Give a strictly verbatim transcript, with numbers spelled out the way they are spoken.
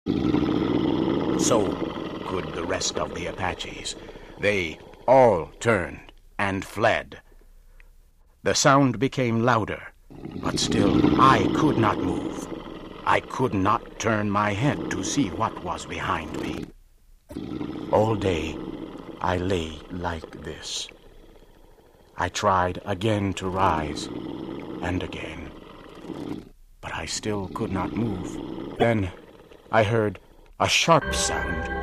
So could the rest of the Apaches. They all turned and fled. The sound became louder, but still I could not move. I could not turn my head to see what was behind me. All day I lay like this. I tried again to rise, and again, but I still could not move. Then I heard a sharp sound